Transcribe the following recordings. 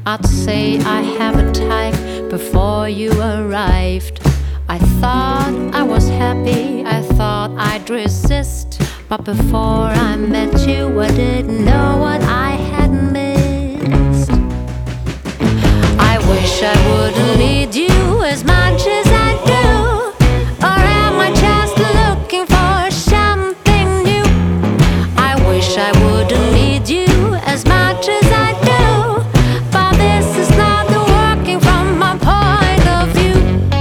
I'd say I have a type before you arrived. I thought I was happy, I thought I'd resist. But before I met you, I didn't know what I had missed. I wish I wouldn't need you as much as I do. Or am I just looking for something new? I wish I wouldn't need you as much as I do. But this is not working from my point of view.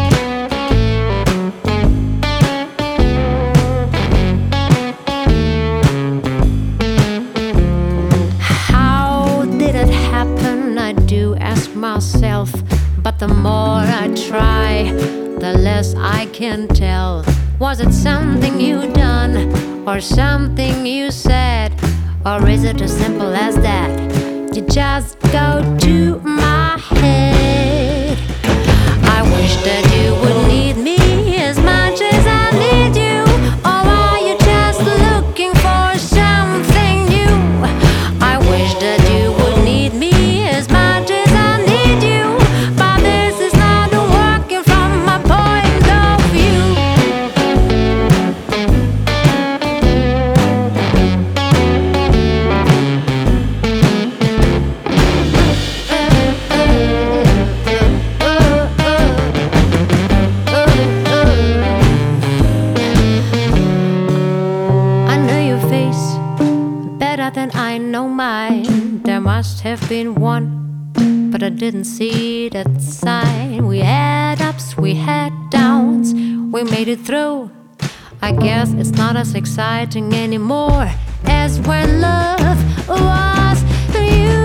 How did it happen? I do ask myself. But the more I try, the less I can tell. Was it something you done, or something you said? Or is it as simple as that? You just go to my head. I wish that you would need me as much as I need you. Or are you just looking for something new? I wish that you would need me as much as I need you. But this is not working from my point of view. I know your face better than I know mine. There must have been one, but I didn't see that sign. We had ups, we had downs, we made it through. I guess it's not as exciting anymore as when love was you.